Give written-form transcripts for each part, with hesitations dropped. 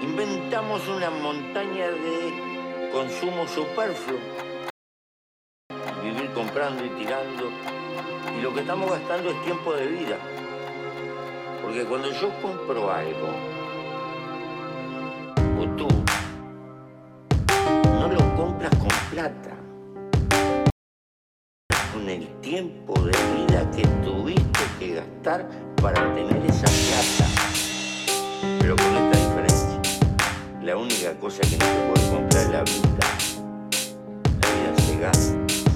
inventamos una montaña de consumo superfluo. Vivir comprando y tirando. Y lo que estamos gastando es tiempo de vida. Porque cuando yo compro algo, o tú, no lo compras con plata. Con el tiempo de vida que tuviste que gastar para tener esa plata. Pero con esta diferencia. La única cosa que no se puede comprar es la vida. La vida se gasta.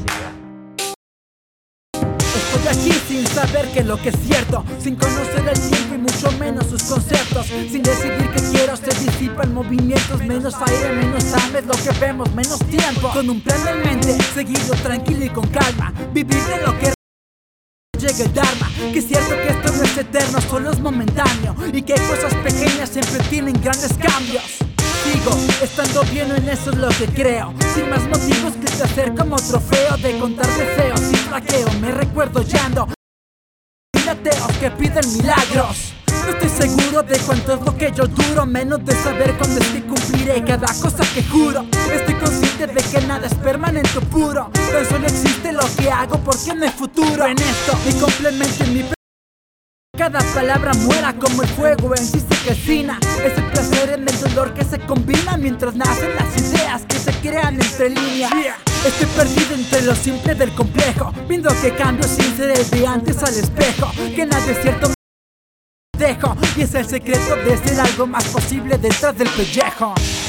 Estoy aquí sin saber qué es lo que es cierto, sin conocer el tiempo y mucho menos sus conceptos, sin decidir qué quiero, se disipan movimientos, menos aire, menos hambre, es lo que vemos, menos tiempo. Con un plan en mente, seguido, tranquilo y con calma, vivir de lo que llega el Dharma. Que es cierto que esto no es eterno, solo es momentáneo, y que cosas pequeñas siempre tienen grandes cambios. Sigo estando bien, en eso es lo que creo, sin más motivos que te hacer como trofeo de contar deseos sin flaqueo. Me recuerdo yendo ateos que piden milagros. No estoy seguro de cuánto es lo que yo duro, menos de saber cuándo es que cumpliré cada cosa que juro. Estoy consciente de que nada es permanente o puro, tan solo existe lo que hago porque no hay futuro en esto. Mi complemento en mi cada palabra muera como el fuego en sí se cocina. Es el placer en el dolor que se combina mientras nacen las ideas que se crean entre líneas. Estoy perdido entre lo simple del complejo, viendo que cambio sin ser el de antes al espejo. Que nada es cierto dejo, y es el secreto de ser algo más posible detrás del pellejo.